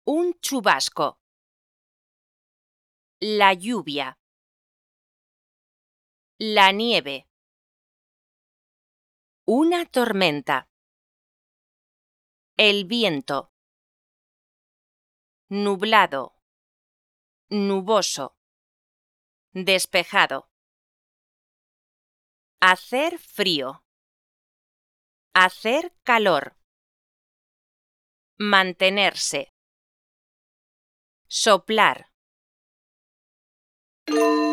Un chubasco. La lluvia. La nieve. Una tormenta. El viento. Nublado. Nuboso. Despejado. Hacer frío. Hacer calor. Mantenerse. Soplar.